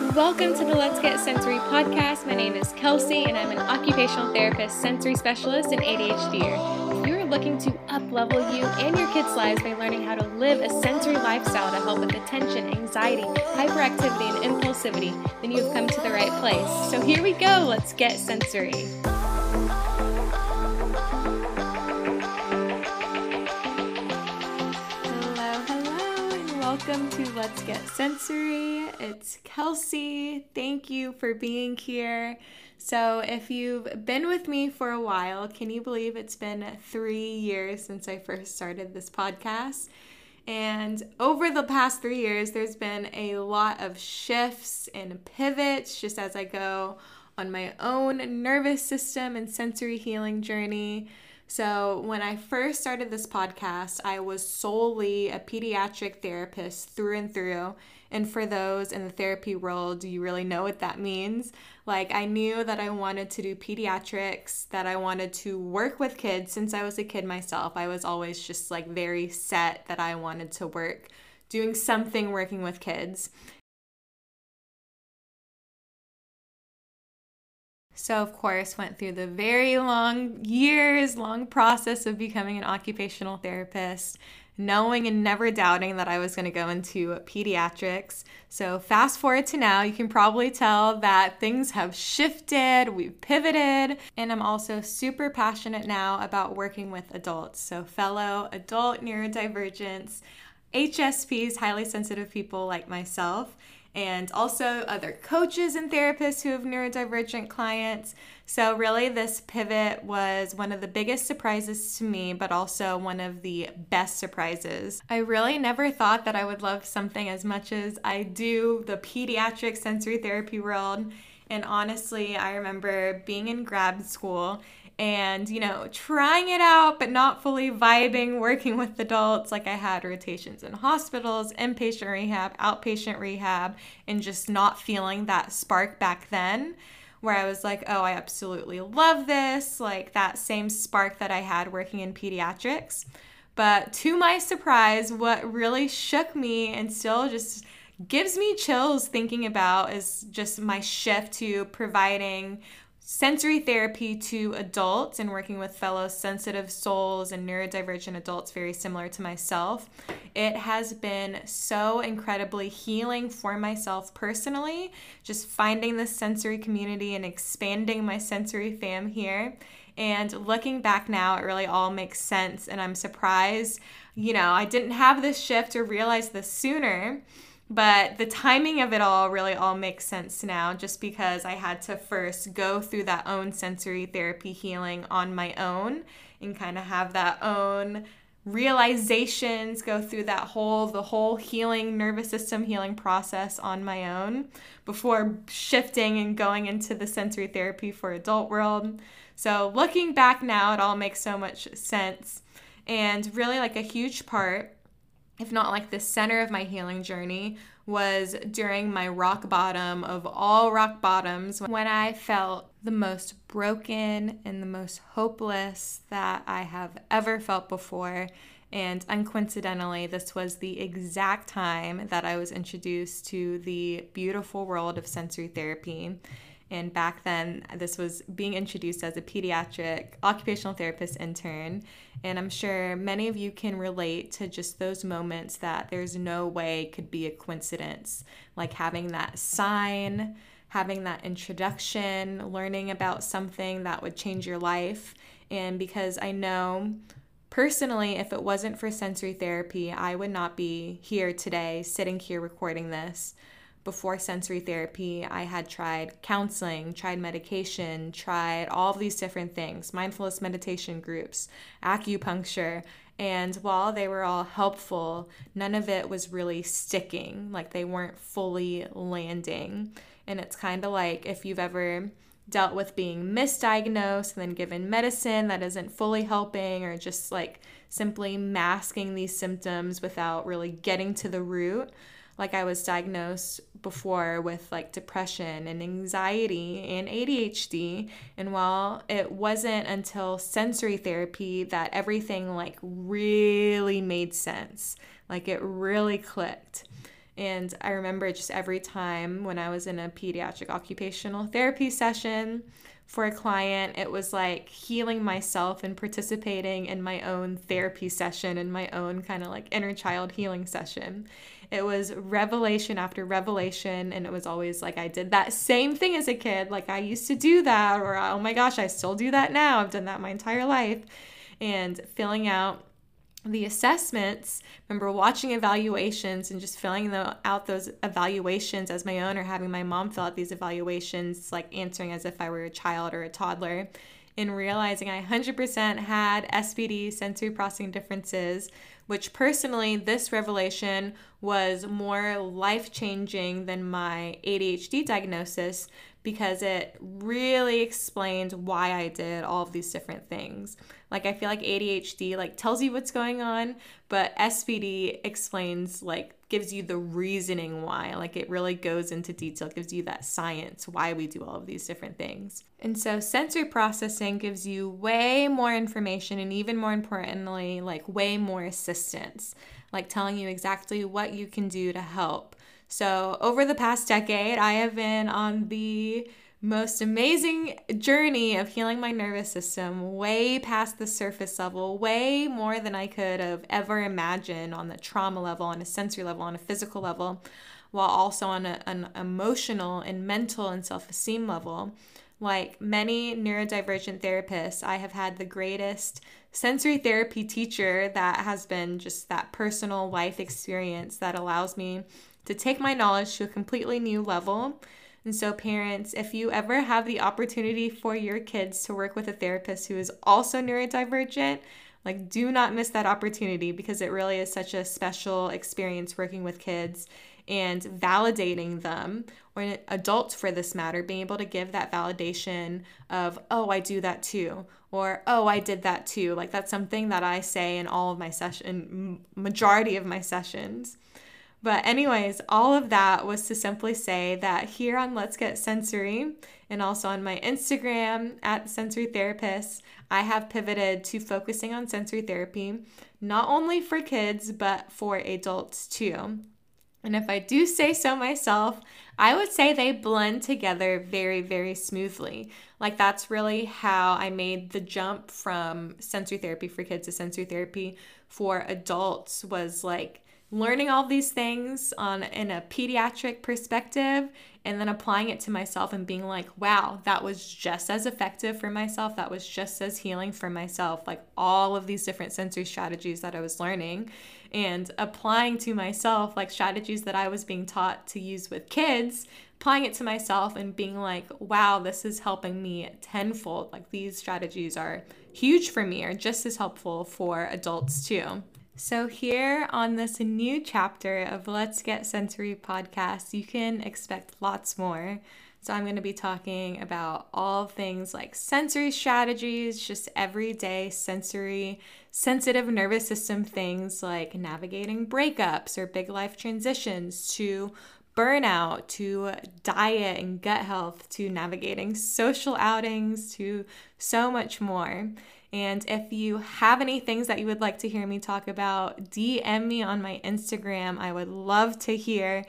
Welcome to the Let's Get Sensory podcast. My name is Kelsey and I'm an occupational therapist, sensory specialist, and ADHDer. If you're looking to up-level you and your kids' lives by learning how to live a sensory lifestyle to help with attention, anxiety, hyperactivity, and impulsivity, then you've come to the right place. So here we go, let's get sensory. Welcome to Let's Get Sensory. It's Kelsey. Thank you for being here. So if you've been with me for a while, can you believe it's been 3 years since I first started this podcast? And over the past 3 years, there's been a lot of shifts and pivots just as I go on my own nervous system and sensory healing journey. So when I first started this podcast, I was solely a pediatric therapist through and through. And for those in the therapy world, you really know what that means. Like, I knew that I wanted to do pediatrics, that I wanted to work with kids. Since I was a kid myself, I was always just like very set that I wanted to work doing something working with kids. So, of course, went through the very long process of becoming an occupational therapist, knowing and never doubting that I was going to go into pediatrics. So fast forward to now, you can probably tell that things have shifted, we've pivoted, and I'm also super passionate now about working with adults. So fellow adult neurodivergents, HSPs, highly sensitive people like myself, and also other coaches and therapists who have neurodivergent clients. So really this pivot was one of the biggest surprises to me, but also one of the best surprises. I really never thought that I would love something as much as I do, the pediatric sensory therapy world. And honestly, I remember being in grad school and, trying it out, but not fully vibing, working with adults. Like I had rotations in hospitals, inpatient rehab, outpatient rehab, and just not feeling that spark back then where I was like, oh, I absolutely love this. Like that same spark that I had working in pediatrics. But to my surprise, what really shook me and still just gives me chills thinking about is just my shift to providing sensory therapy to adults and working with fellow sensitive souls and neurodivergent adults very similar to myself. It has been so incredibly healing for myself personally, just finding this sensory community and expanding my sensory fam here. And looking back now, it really all makes sense. And I'm surprised, I didn't have this shift or realize this sooner. But the timing of it all really all makes sense now just because I had to first go through that own sensory therapy healing on my own and kind of have that own realizations, go through the whole healing, nervous system healing process on my own before shifting and going into the sensory therapy for adult world. So looking back now, it all makes so much sense. And really like a huge part, if not like the center of my healing journey, was during my rock bottom of all rock bottoms when I felt the most broken and the most hopeless that I have ever felt before. And uncoincidentally, this was the exact time that I was introduced to the beautiful world of sensory therapy. And back then, this was being introduced as a pediatric occupational therapist intern. And I'm sure many of you can relate to just those moments that there's no way could be a coincidence. Like having that sign, having that introduction, learning about something that would change your life. And because I know personally, if it wasn't for sensory therapy, I would not be here today, sitting here recording this. Before sensory therapy, I had tried counseling, tried medication, tried all of these different things, mindfulness meditation groups, acupuncture, and while they were all helpful, none of it was really sticking, like they weren't fully landing. And it's kind of like if you've ever dealt with being misdiagnosed and then given medicine that isn't fully helping or just like simply masking these symptoms without really getting to the root. Like I was diagnosed before with like depression and anxiety and ADHD. And while it wasn't until sensory therapy that everything like really made sense, like it really clicked. And I remember just every time when I was in a pediatric occupational therapy session for a client, it was like healing myself and participating in my own therapy session and my own kind of like inner child healing session. It was revelation after revelation, and it was always like I did that same thing as a kid. Like I used to do that, or oh my gosh, I still do that now. I've done that my entire life. And filling out the assessments, remember watching evaluations and just filling out those evaluations as my own, or having my mom fill out these evaluations, like answering as if I were a child or a toddler, and realizing I 100% had SPD, sensory processing differences, which personally, this revelation was more life-changing than my ADHD diagnosis, because it really explained why I did all of these different things. Like I feel like ADHD like tells you what's going on, but SPD explains, like gives you the reasoning why. Like it really goes into detail, gives you that science why we do all of these different things. And so sensory processing gives you way more information, and even more importantly, like way more assistance, like telling you exactly what you can do to help. So over the past decade, I have been on the most amazing journey of healing my nervous system, way past the surface level, way more than I could have ever imagined on the trauma level, on a sensory level, on a physical level, while also on an emotional and mental and self-esteem level. Like many neurodivergent therapists, I have had the greatest sensory therapy teacher that has been just that personal life experience that allows me to take my knowledge to a completely new level. And so parents, if you ever have the opportunity for your kids to work with a therapist who is also neurodivergent, like do not miss that opportunity, because it really is such a special experience working with kids and validating them, or adults for this matter, being able to give that validation of, oh, I do that too, or oh, I did that too. Like that's something that I say in all of my majority of my sessions. But anyways, all of that was to simply say that here on Let's Get Sensory, and also on my Instagram at Sensory Therapist, I have pivoted to focusing on sensory therapy, not only for kids, but for adults too. And if I do say so myself, I would say they blend together very, very smoothly. Like that's really how I made the jump from sensory therapy for kids to sensory therapy for adults, was like learning all these things in a pediatric perspective, and then applying it to myself and being like, wow, that was just as effective for myself. That was just as healing for myself. Like all of these different sensory strategies that I was learning and applying to myself, like strategies that I was being taught to use with kids, applying it to myself and being like, wow, this is helping me tenfold. Like these strategies are huge for me, are just as helpful for adults too. So here on this new chapter of Let's Get Sensory podcast, you can expect lots more. So I'm going to be talking about all things like sensory strategies, just everyday sensory sensitive nervous system things like navigating breakups or big life transitions, to burnout, to diet and gut health, to navigating social outings, to so much more. And if you have any things that you would like to hear me talk about, DM me on my Instagram. I would love to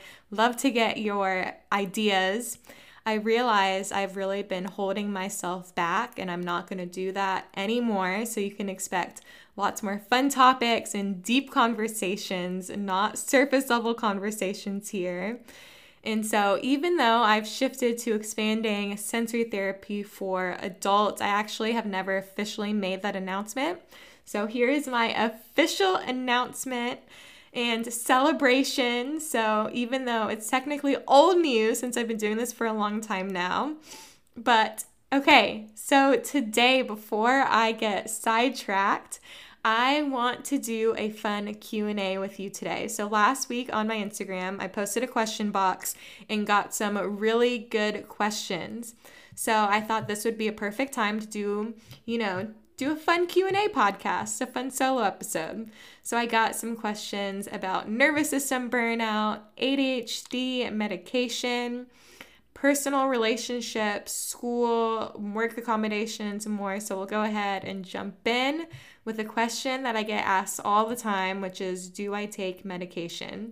get your ideas. I realize I've really been holding myself back, and I'm not going to do that anymore. So you can expect lots more fun topics and deep conversations, not surface level conversations here. And so even though I've shifted to expanding sensory therapy for adults, I actually have never officially made that announcement. So here is my official announcement and celebration. So even though it's technically old news since I've been doing this for a long time now, but okay, so today, before I get sidetracked, I want to do a fun Q&A with you today. So last week on my Instagram, I posted a question box and got some really good questions. So I thought this would be a perfect time to do a fun Q&A podcast, a fun solo episode. So I got some questions about nervous system burnout, ADHD, medication, personal relationships, school, work accommodations, and more. So we'll go ahead and jump in with a question that I get asked all the time, which is, do I take medication?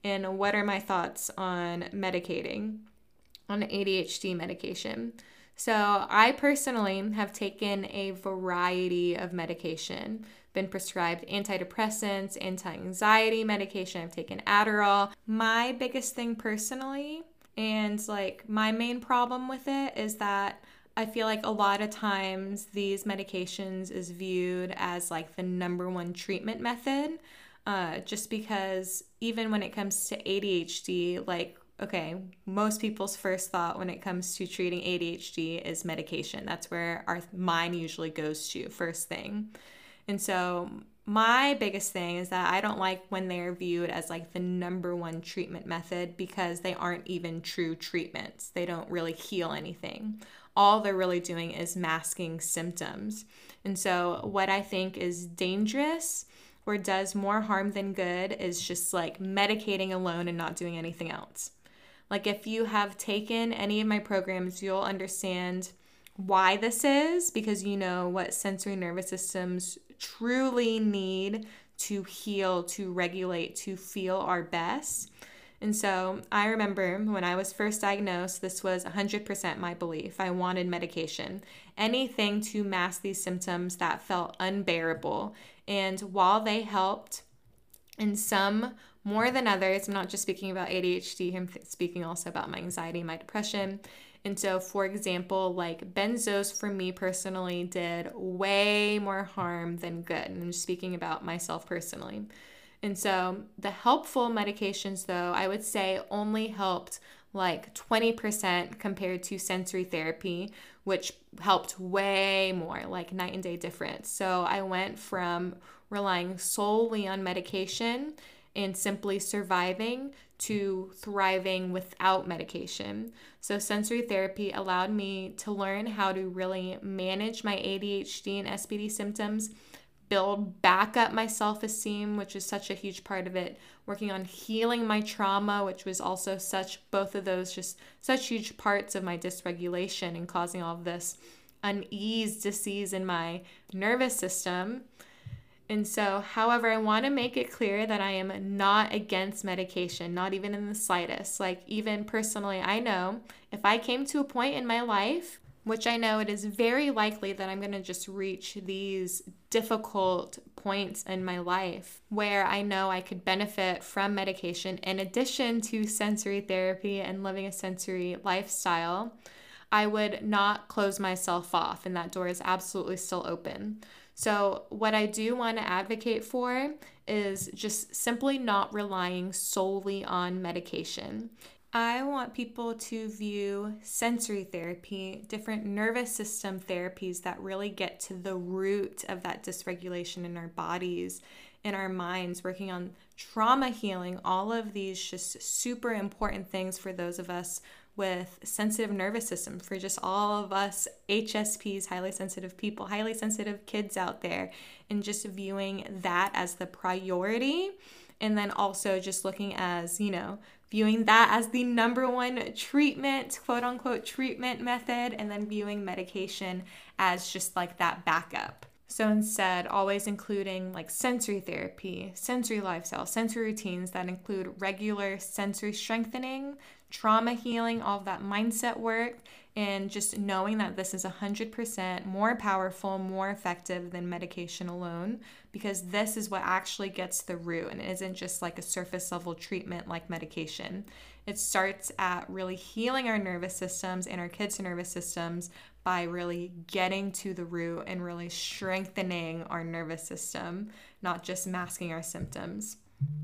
and what are my thoughts on medicating, on ADHD medication. So I personally have taken a variety of medication, been prescribed antidepressants, anti-anxiety medication, I've taken Adderall. My biggest thing personally, and like my main problem with it, is that I feel like a lot of times these medications is viewed as like the number one treatment method, just because even when it comes to ADHD, like, okay, most people's first thought when it comes to treating ADHD is medication. That's where our mind usually goes to first thing. And so my biggest thing is that I don't like when they're viewed as like the number one treatment method, because they aren't even true treatments. They don't really heal anything. All they're really doing is masking symptoms. And so what I think is dangerous or does more harm than good is just like medicating alone and not doing anything else. Like if you have taken any of my programs, you'll understand why this is, because you know what sensory nervous systems truly need to heal, to regulate, to feel our best. And so I remember when I was first diagnosed, this was 100% my belief. I wanted medication, anything to mask these symptoms that felt unbearable. And while they helped, and some more than others, I'm not just speaking about ADHD, I'm speaking also about my anxiety, my depression. And so, for example, like benzos for me personally did way more harm than good. And I'm just speaking about myself personally. And so the helpful medications, though, I would say only helped like 20% compared to sensory therapy, which helped way more, like night and day difference. So I went from relying solely on medication and simply surviving to thriving without medication. So sensory therapy allowed me to learn how to really manage my ADHD and SPD symptoms, build back up my self-esteem, which is such a huge part of it, working on healing my trauma, which was also both of those just such huge parts of my dysregulation and causing all of this unease, disease in my nervous system. And so, however, I want to make it clear that I am not against medication, not even in the slightest. Like, even personally, I know if I came to a point in my life, which I know it is very likely that I'm going to just reach these difficult points in my life where I know I could benefit from medication in addition to sensory therapy and living a sensory lifestyle, I would not close myself off, and that door is absolutely still open. So what I do want to advocate for is just simply not relying solely on medication. I want people to view sensory therapy, different nervous system therapies that really get to the root of that dysregulation in our bodies, in our minds, working on trauma healing, all of these just super important things for those of us with sensitive nervous system, for just all of us HSPs, highly sensitive people, highly sensitive kids out there, and just viewing that as the priority. And then also just looking as, viewing that as the number one treatment, quote unquote, treatment method, and then viewing medication as just like that backup. So instead, always including like sensory therapy, sensory lifestyle, sensory routines that include regular sensory strengthening, trauma healing, all of that mindset work, and just knowing that this is 100% more powerful, more effective than medication alone, because this is what actually gets to the root and it isn't just like a surface level treatment like medication. It starts at really healing our nervous systems and our kids' nervous systems by really getting to the root and really strengthening our nervous system, not just masking our symptoms.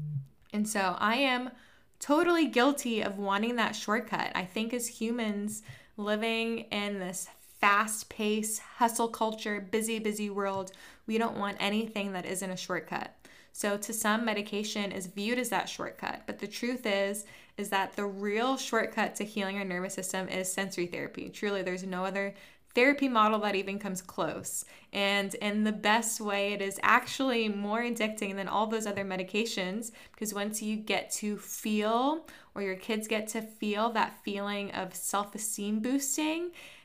And so I am totally guilty of wanting that shortcut. I think as humans living in this fast-paced hustle culture, busy world, we don't want anything that isn't a shortcut. So to some, medication is viewed as that shortcut. But the truth is that the real shortcut to healing our nervous system is sensory therapy. Truly, there's no other therapy model that even comes close. And in the best way, it is actually more addicting than all those other medications, because once you get to feel, or your kids get to feel that feeling of self-esteem boosting,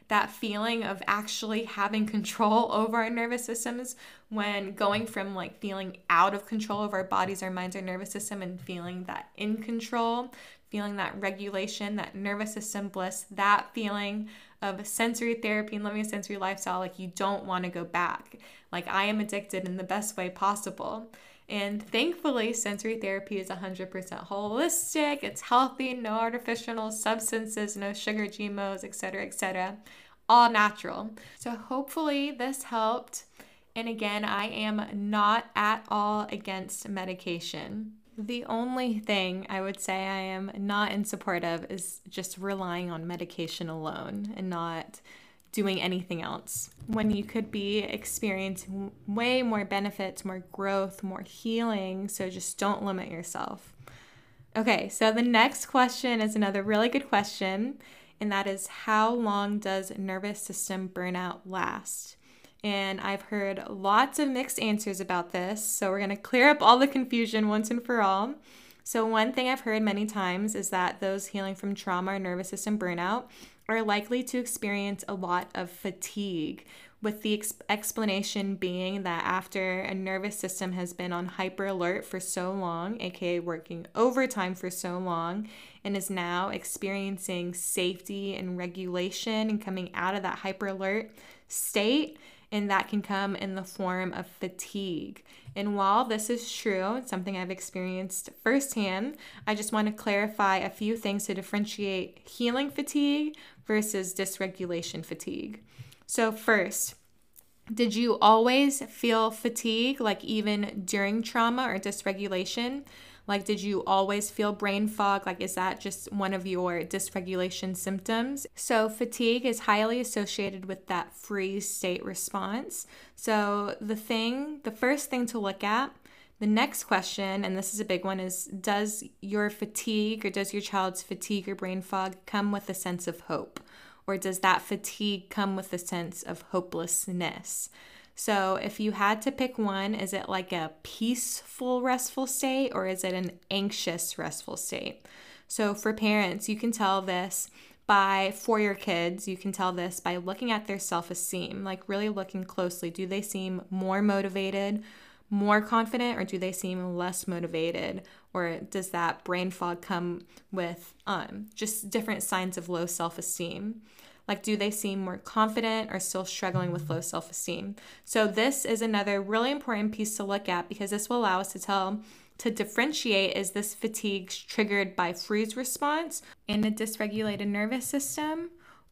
that feeling of actually having control over our nervous systems, when going from like feeling out of control of our bodies, our minds, our nervous system, and feeling that in control, feeling that regulation, that nervous system bliss, that feeling of sensory therapy and living a sensory lifestyle, like you don't want to go back. Like I am addicted in the best way possible. And thankfully, sensory therapy is 100% holistic. It's healthy, no artificial substances, no sugar, GMOs, etc., all natural. So hopefully this helped. And again, I am not at all against medication. The only thing I would say I am not in support of is just relying on medication alone and not doing anything else, when you could be experiencing way more benefits, more growth, more healing. So just don't limit yourself. Okay, so the next question is another really good question, and that is, how long does nervous system burnout last? And I've heard lots of mixed answers about this, so we're going to clear up all the confusion once and for all. So one thing I've heard many times is that those healing from trauma or nervous system burnout are likely to experience a lot of fatigue, with the explanation being that after a nervous system has been on hyper alert for so long, aka working overtime for so long, and is now experiencing safety and regulation and coming out of that hyper alert state, and that can come in the form of fatigue. And while this is true, it's something I've experienced firsthand, I just want to clarify a few things to differentiate healing fatigue versus dysregulation fatigue. So first, did you always feel fatigue, like even during trauma or dysregulation? Like, did you always feel brain fog? Like, is that just one of your dysregulation symptoms? So fatigue is highly associated with that freeze state response. So the first thing to look at, the next question, and this is a big one, is does your fatigue or does your child's fatigue or brain fog come with a sense of hope? Or does that fatigue come with a sense of hopelessness? So if you had to pick one, is it like a peaceful, restful state, or is it an anxious, restful state? So for parents, you can tell this for your kids, you can tell this by looking at their self-esteem, like really looking closely. Do they seem more motivated, more confident, or do they seem less motivated? Or does that brain fog come with just different signs of low self-esteem? Like, do they seem more confident or still struggling with low self-esteem? So this is another really important piece to look at, because this will allow us to differentiate, is this fatigue triggered by freeze response in a dysregulated nervous system,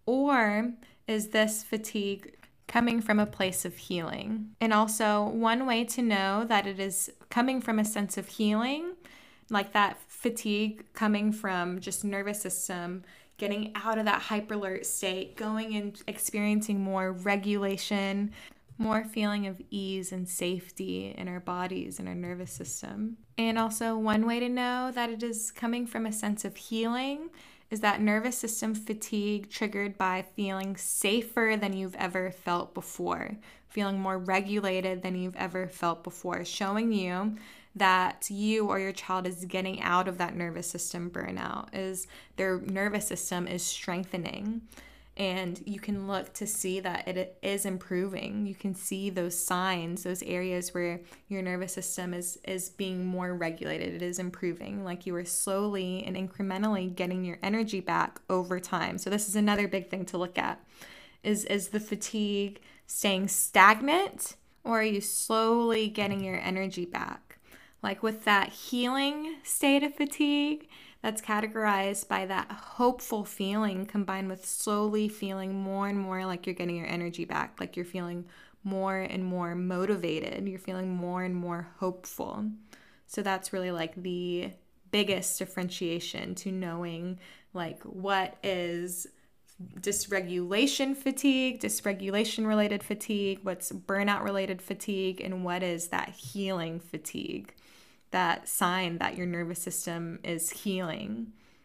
or is this fatigue coming from a place of healing? And also, one way to know that it is coming from a sense of healing, like that fatigue coming from just nervous system, getting out of that hyper alert state, going and experiencing more regulation, more feeling of ease and safety in our bodies and our nervous system. And also, one way to know that it is coming from a sense of healing is that nervous system fatigue triggered by feeling safer than you've ever felt before, feeling more regulated than you've ever felt before, showing you that you or your child is getting out of that nervous system burnout, is their nervous system is strengthening. And you can look to see that it is improving. You can see those signs, those areas where your nervous system is being more regulated. It is improving, like you are slowly and incrementally getting your energy back over time. So this is another big thing to look at. Is the fatigue staying stagnant, or are you slowly getting your energy back? Like with that healing state of fatigue, that's categorized by that hopeful feeling combined with slowly feeling more and more like you're getting your energy back, like you're feeling more and more motivated, you're feeling more and more hopeful. So that's really like the biggest differentiation to knowing like what is dysregulation fatigue, dysregulation related fatigue, what's burnout related fatigue, and what is that healing fatigue, that sign that your nervous system is healing.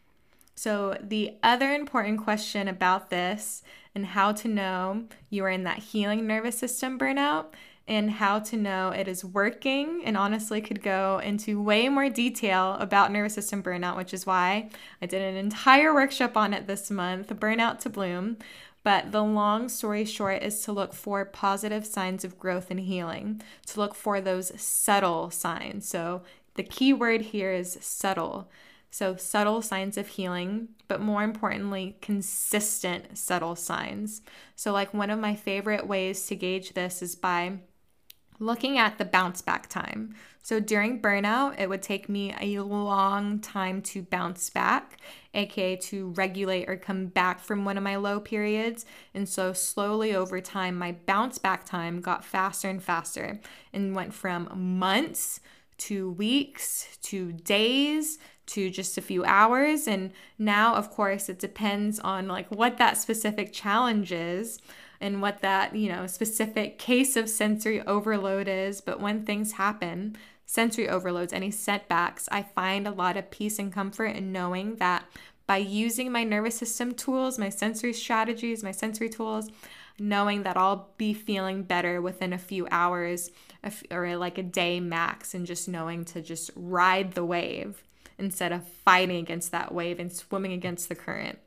So the other important question about this and how to know you are in that healing nervous system burnout and how to know it is working, and honestly could go into way more detail about nervous system burnout, which is why I did an entire workshop on it this month, Burnout to Bloom. But the long story short is to look for positive signs of growth and healing, to look for those subtle signs. So the key word here is subtle. So subtle signs of healing, but more importantly, consistent subtle signs. So like one of my favorite ways to gauge this is by looking at the bounce back time. So during burnout, it would take me a long time to bounce back, aka to regulate or come back from one of my low periods. And so slowly over time, my bounce back time got faster and faster and went from months to weeks to days to just a few hours. And now, of course, it depends on like what that specific challenge is and what that, specific case of sensory overload is. But when things happen, sensory overloads, any setbacks, I find a lot of peace and comfort in knowing that by using my nervous system tools, my sensory strategies, my sensory tools, knowing that I'll be feeling better within a few hours or like a day max, and just knowing to just ride the wave instead of fighting against that wave and swimming against the current.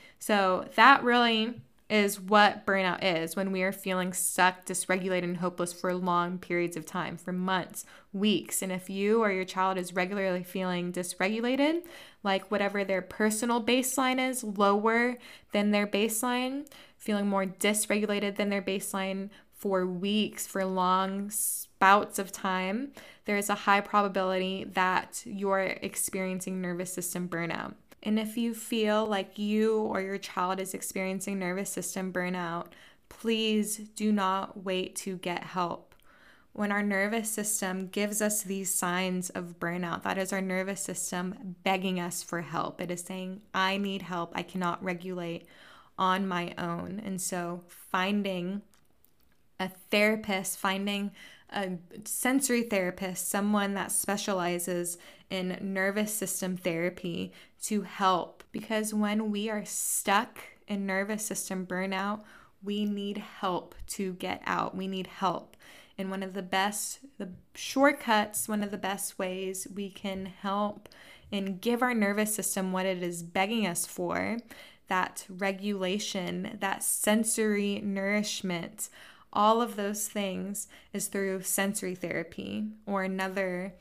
So that really is what burnout is, when we are feeling stuck, dysregulated, and hopeless for long periods of time, for months, weeks. And if you or your child is regularly feeling dysregulated, like whatever their personal baseline is, lower than their baseline, feeling more dysregulated than their baseline for weeks, for long spouts of time, there is a high probability that you're experiencing nervous system burnout. And if you feel like you or your child is experiencing nervous system burnout, please do not wait to get help. When our nervous system gives us these signs of burnout, that is our nervous system begging us for help. It is saying, I need help. I cannot regulate on my own. And so finding a therapist, finding a sensory therapist, someone that specializes in nervous system therapy to help. Because when we are stuck in nervous system burnout, we need help to get out. We need help. And one of the shortcuts, one of the best ways we can help and give our nervous system what it is begging us for, that regulation, that sensory nourishment, all of those things, is through sensory therapy, or another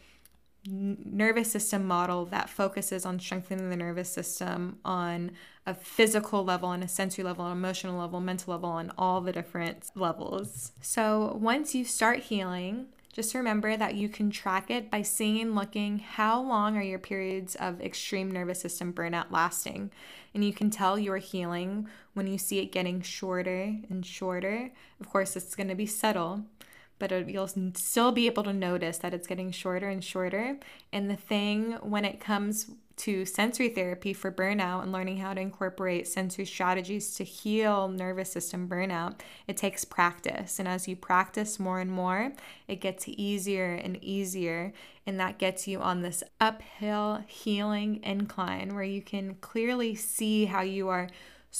nervous system model that focuses on strengthening the nervous system on a physical level, on a sensory level, an emotional level, mental level, on all the different levels. So once you start healing, just remember that you can track it by seeing and looking how long are your periods of extreme nervous system burnout lasting. And you can tell you're healing when you see it getting shorter and shorter. Of course, it's going to be subtle, but you'll still be able to notice that it's getting shorter and shorter. And the thing when it comes to sensory therapy for burnout and learning how to incorporate sensory strategies to heal nervous system burnout, it takes practice. And as you practice more and more, it gets easier and easier. And that gets you on this uphill healing incline where you can clearly see how you are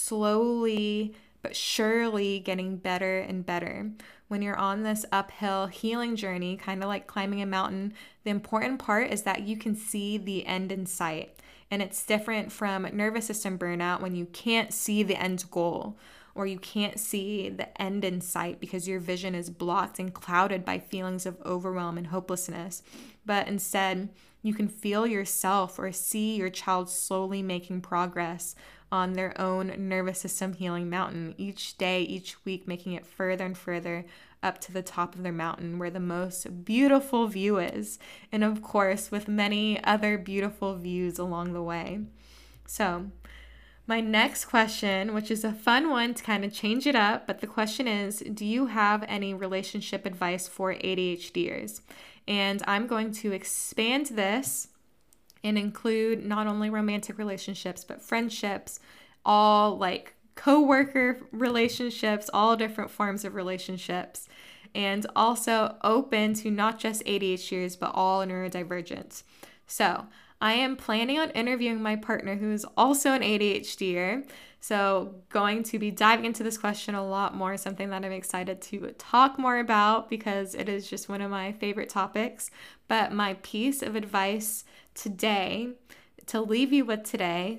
slowly but surely getting better and better. When you're on this uphill healing journey, kind of like climbing a mountain, the important part is that you can see the end in sight. And it's different from nervous system burnout when you can't see the end goal, or you can't see the end in sight because your vision is blocked and clouded by feelings of overwhelm and hopelessness. But instead, you can feel yourself or see your child slowly making progress on their own nervous system healing mountain, each day, each week, making it further and further up to the top of their mountain where the most beautiful view is. And of course, with many other beautiful views along the way. So my next question, which is a fun one to kind of change it up, but the question is, do you have any relationship advice for ADHDers? And I'm going to expand this and include not only romantic relationships, but friendships, all like co-worker relationships, all different forms of relationships, and also open to not just ADHDers, but all neurodivergent. So I am planning on interviewing my partner who is also an ADHDer. So going to be diving into this question a lot more, something that I'm excited to talk more about because it is just one of my favorite topics. But my piece of advice today, to leave you with today,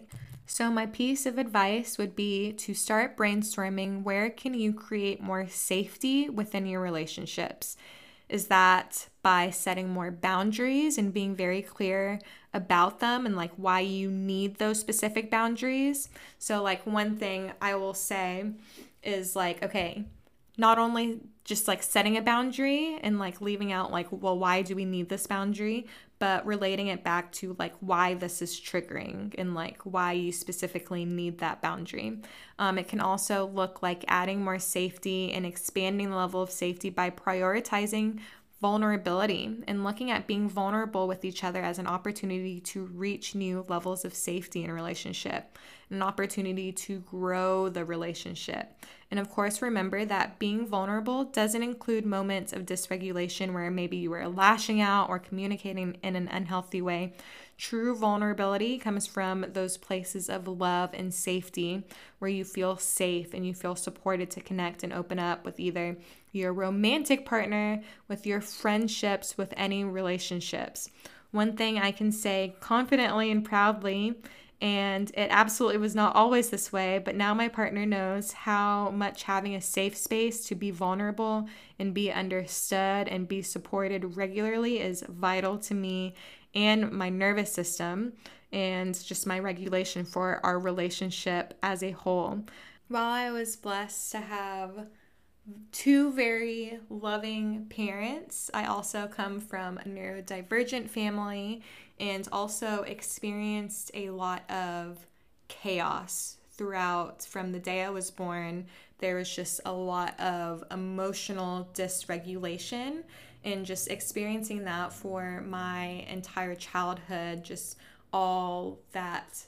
So my piece of advice would be to start brainstorming where can you create more safety within your relationships. Is that by setting more boundaries and being very clear about them and like why you need those specific boundaries? So like one thing I will say is like, okay, not only just like setting a boundary and like leaving out like, well, why do we need this boundary, but relating it back to like why this is triggering and like why you specifically need that boundary. It can also look like adding more safety and expanding the level of safety by prioritizing vulnerability and looking at being vulnerable with each other as an opportunity to reach new levels of safety in a relationship, an opportunity to grow the relationship. And of course, remember that being vulnerable doesn't include moments of dysregulation where maybe you were lashing out or communicating in an unhealthy way. True vulnerability comes from those places of love and safety where you feel safe and you feel supported to connect and open up with either your romantic partner, with your friendships, with any relationships. One thing I can say confidently and proudly, and it absolutely was not always this way, but now my partner knows how much having a safe space to be vulnerable and be understood and be supported regularly is vital to me and my nervous system and just my regulation for our relationship as a whole. While I was blessed to have two very loving parents, I also come from a neurodivergent family and also experienced a lot of chaos throughout from the day I was born. There was just a lot of emotional dysregulation and just experiencing that for my entire childhood, just all that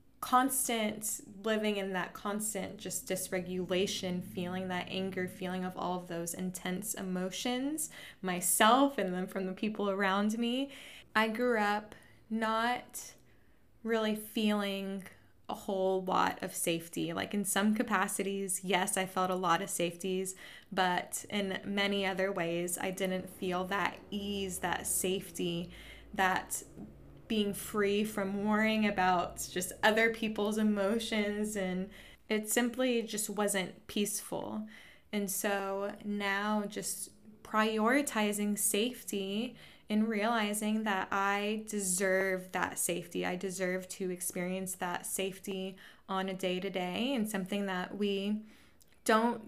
constant living in that constant just dysregulation, feeling that anger, feeling of all of those intense emotions myself and then from the people around me. I grew up not really feeling a whole lot of safety. Like in some capacities, yes, I felt a lot of safeties, but in many other ways, I didn't feel that ease, that safety, that being free from worrying about just other people's emotions, and it simply just wasn't peaceful. And so now just prioritizing safety and realizing that I deserve that safety. I deserve to experience that safety on a day-to-day, and something that we don't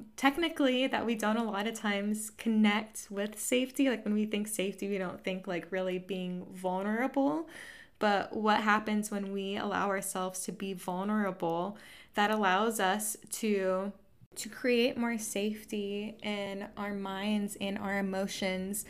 a lot of times connect with safety. Like when we think safety, we don't think like really being vulnerable. But what happens when we allow ourselves to be vulnerable, that allows us to create more safety in our minds and our emotions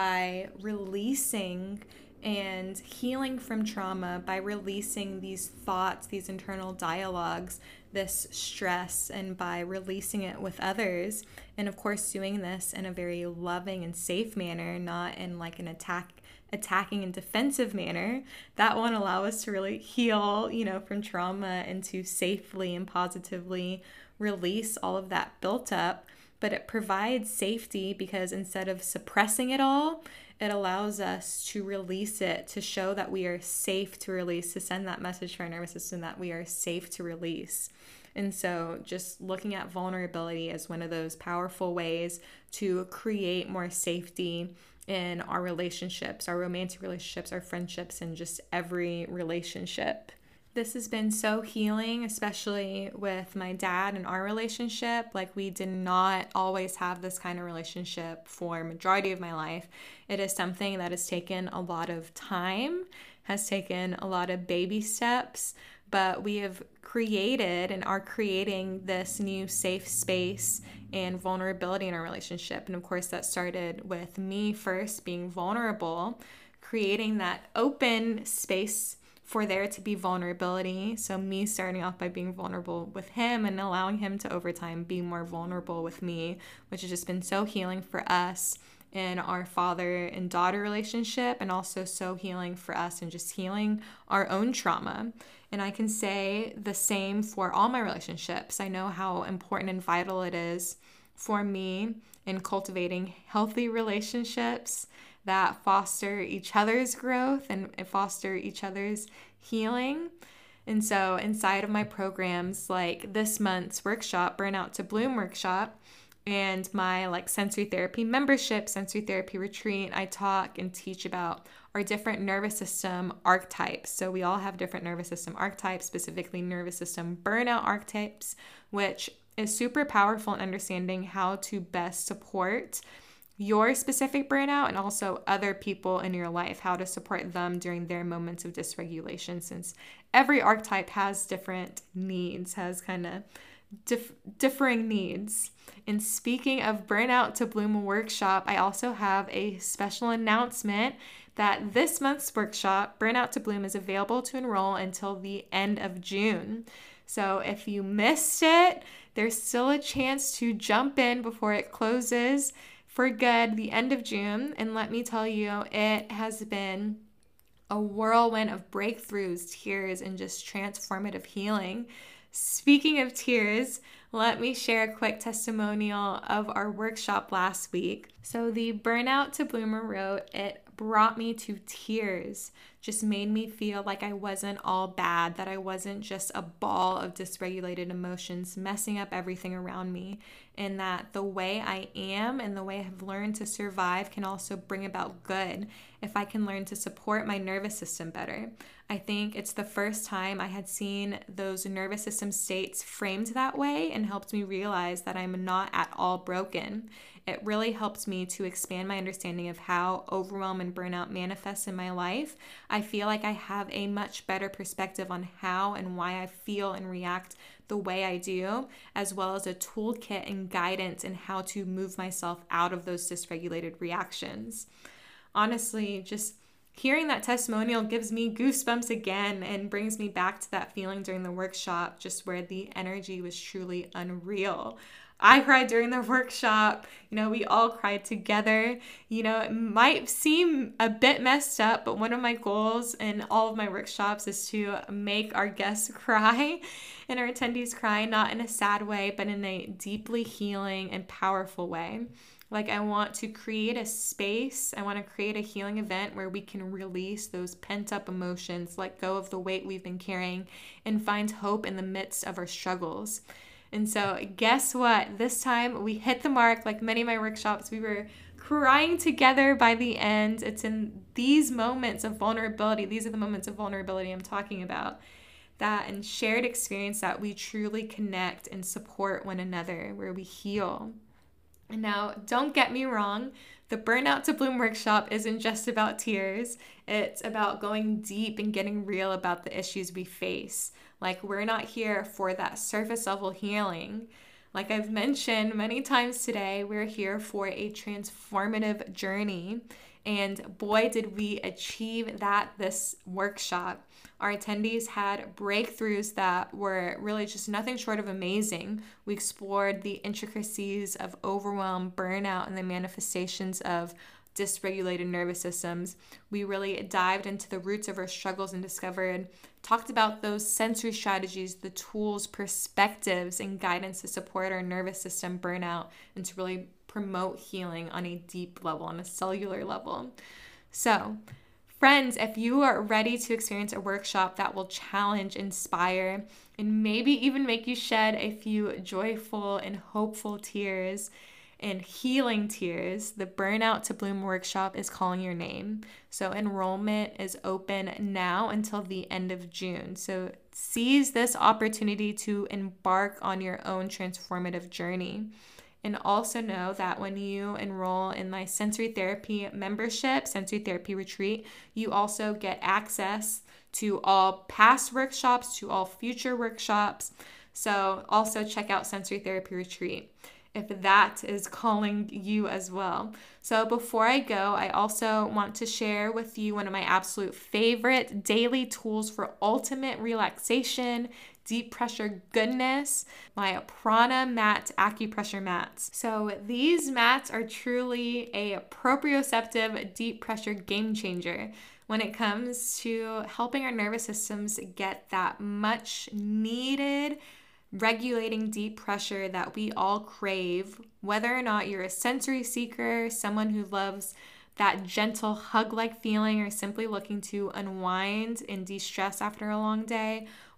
by releasing and healing from trauma, by releasing these thoughts, these internal dialogues, this stress, and by releasing it with others. And of course, doing this in a very loving and safe manner, not in like an attacking and defensive manner. That won't allow us to really heal, from trauma and to safely and positively release all of that built up. But it provides safety because instead of suppressing it all, it allows us to release it, to show that we are safe to release, to send that message to our nervous system that we are safe to release. And so just looking at vulnerability as one of those powerful ways to create more safety in our relationships, our romantic relationships, our friendships, and just every relationship. This has been so healing, especially with my dad and our relationship. Like, we did not always have this kind of relationship for majority of my life. It is something that has taken a lot of time, has taken a lot of baby steps, but we have created and are creating this new safe space and vulnerability in our relationship. And of course, that started with me first being vulnerable, creating that open space for there to be vulnerability. So me starting off by being vulnerable with him and allowing him to over time be more vulnerable with me, which has just been so healing for us in our father and daughter relationship, and also so healing for us and just healing our own trauma. And I can say the same for all my relationships. I know how important and vital it is for me in cultivating healthy relationships that foster each other's growth and foster each other's healing. And so inside of my programs, like this month's workshop, Burnout to Bloom workshop, and my like sensory therapy membership, sensory therapy retreat, I talk and teach about our different nervous system archetypes. So we all have different nervous system archetypes, specifically nervous system burnout archetypes, which is super powerful in understanding how to best support your specific burnout and also other people in your life, how to support them during their moments of dysregulation, since every archetype has different needs, has kind of differing needs. And speaking of Burnout to Bloom workshop, I also have a special announcement that this month's workshop, Burnout to Bloom, is available to enroll until the end of June. So if you missed it, there's still a chance to jump in before it closes for good, the end of June. And let me tell you, it has been a whirlwind of breakthroughs, tears, and just transformative healing. Speaking of tears, let me share a quick testimonial of our workshop last week. So the Burnout to Bloomer wrote, it brought me to tears, just made me feel like I wasn't all bad, that I wasn't just a ball of dysregulated emotions messing up everything around me, and that the way I am and the way I have learned to survive can also bring about good if I can learn to support my nervous system better. I think it's the first time I had seen those nervous system states framed that way and helped me realize that I'm not at all broken. It really helped me to expand my understanding of how overwhelm and burnout manifests in my life. I feel like I have a much better perspective on how and why I feel and react the way I do, as well as a toolkit and guidance in how to move myself out of those dysregulated reactions. Honestly, just hearing that testimonial gives me goosebumps again and brings me back to that feeling during the workshop, just where the energy was truly unreal. I cried during the workshop. We all cried together. It might seem a bit messed up, but one of my goals in all of my workshops is to make our guests cry and our attendees cry, not in a sad way, but in a deeply healing and powerful way. Like, I want to create a space, I want to create a healing event where we can release those pent-up emotions, let go of the weight we've been carrying, and find hope in the midst of our struggles. And so guess what? This time we hit the mark. Like many of my workshops, we were crying together by the end. It's in these moments of vulnerability, these are the moments of vulnerability I'm talking about, that and shared experience that we truly connect and support one another, where we heal. And now, don't get me wrong, the Burnout to Bloom workshop isn't just about tears. It's about going deep and getting real about the issues we face. Like, we're not here for that surface level healing. Like I've mentioned many times today, we're here for a transformative journey. And boy, did we achieve that this workshop. Our attendees had breakthroughs that were really just nothing short of amazing. We explored the intricacies of overwhelm, burnout, and the manifestations of dysregulated nervous systems. We really dived into the roots of our struggles and talked about those sensory strategies, the tools, perspectives, and guidance to support our nervous system burnout and to really promote healing on a deep level, on a cellular level. So, friends, if you are ready to experience a workshop that will challenge, inspire, and maybe even make you shed a few joyful and hopeful tears and healing tears, the Burnout to Bloom workshop is calling your name. So enrollment is open now until the end of June. So seize this opportunity to embark on your own transformative journey. And also know that when you enroll in my sensory therapy membership, sensory therapy retreat, you also get access to all past workshops, to all future workshops. So also check out sensory therapy retreat if that is calling you as well. So before I go, I also want to share with you one of my absolute favorite daily tools for ultimate relaxation, deep pressure goodness, my Prana mat acupressure mats. So these mats are truly a proprioceptive deep pressure game changer when it comes to helping our nervous systems get that much needed regulating deep pressure that we all crave, whether or not you're a sensory seeker, someone who loves that gentle hug-like feeling, or simply looking to unwind and de-stress after a long day,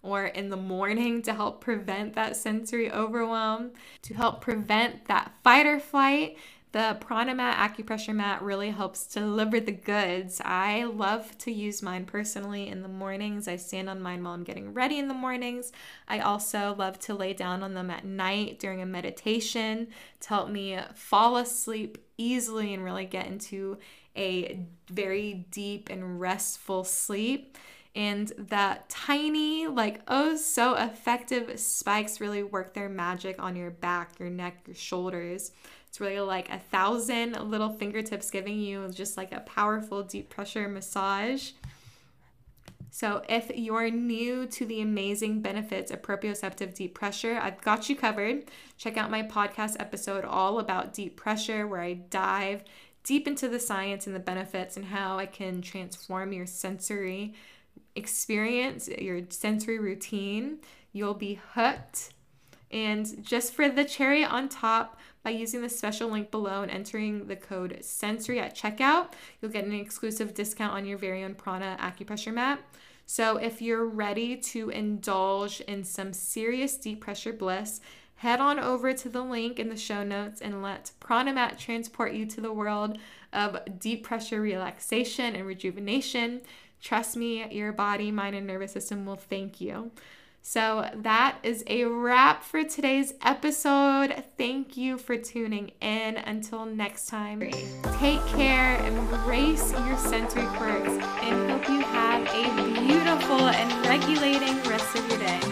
or in the morning to help prevent that sensory overwhelm, to help prevent that fight or flight. The Prana mat, acupressure mat, really helps deliver the goods. I love to use mine personally in the mornings. I stand on mine while I'm getting ready in the mornings. I also love to lay down on them at night during a meditation to help me fall asleep easily and really get into a very deep and restful sleep. And that tiny, oh so effective spikes really work their magic on your back, your neck, your shoulders. It's really like 1,000 little fingertips giving you just like a powerful deep pressure massage. So if you're new to the amazing benefits of proprioceptive deep pressure, I've got you covered. Check out my podcast episode all about deep pressure, where I dive deep into the science and the benefits and how it can transform your sensory experience, your sensory routine. You'll be hooked. And just for the cherry on top, by using the special link below and entering the code SENSORY at checkout, you'll get an exclusive discount on your very own Prana acupressure mat. So if you're ready to indulge in some serious deep pressure bliss, head on over to the link in the show notes and let Prana mat transport you to the world of deep pressure relaxation and rejuvenation. Trust me, your body, mind, and nervous system will thank you. So that is a wrap for today's episode. Thank you for tuning in. Until next time, take care, embrace your sensory quirks, and hope you have a beautiful and regulating rest of your day.